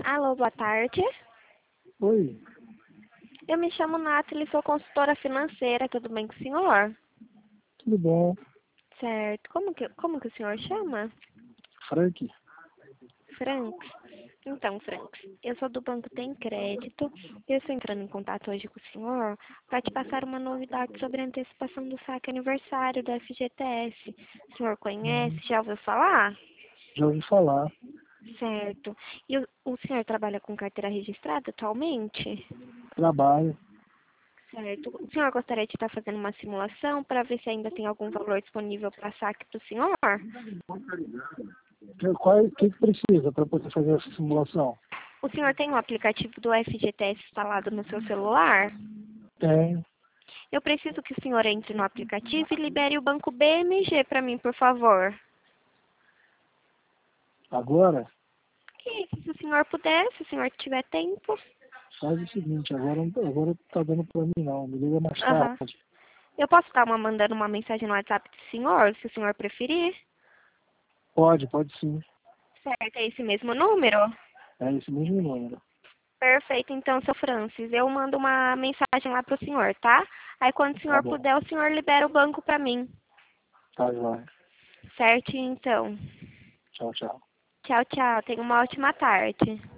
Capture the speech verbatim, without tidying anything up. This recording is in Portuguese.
Alô, boa tarde. Oi, Eu me chamo Nathalie, sou consultora financeira, tudo bem com o senhor? tudo bom? Certo. Como que, como que o senhor chama? Frank? Franks? Então, Franks, eu sou do Banco Tem Crédito e eu estou entrando em contato hoje com o senhor para te passar uma novidade sobre a antecipação do saque aniversário do F G T S. O senhor conhece? Hum, Já ouviu falar? já ouvi falar. Certo. E o, o senhor trabalha com carteira registrada atualmente? Trabalho. Certo. O senhor gostaria de estar fazendo uma simulação para ver se ainda tem algum valor disponível para saque para o senhor? Que- Qual, o que, que precisa para poder fazer essa simulação? O senhor tem o aplicativo do F G T S instalado no seu celular? Tem. Eu preciso que o senhor entre no aplicativo e libere o banco B M G para mim, por favor. Agora, E se o senhor puder, se o senhor tiver tempo. faz o seguinte, agora, não- agora não tá dando para mim não, me liga mais Aham. tarde. Eu posso estar uma, mandando uma mensagem no WhatsApp do senhor, se o senhor preferir? Pode, pode sim. Certo, é esse mesmo número? É esse mesmo número. Perfeito, então, seu Francis, eu mando uma mensagem lá pro senhor, tá? Aí quando o Tá senhor bom, puder, o senhor libera o banco pra mim. tá jóia. Certo, então. Tchau, tchau. Tchau, tchau. Tenha uma ótima tarde.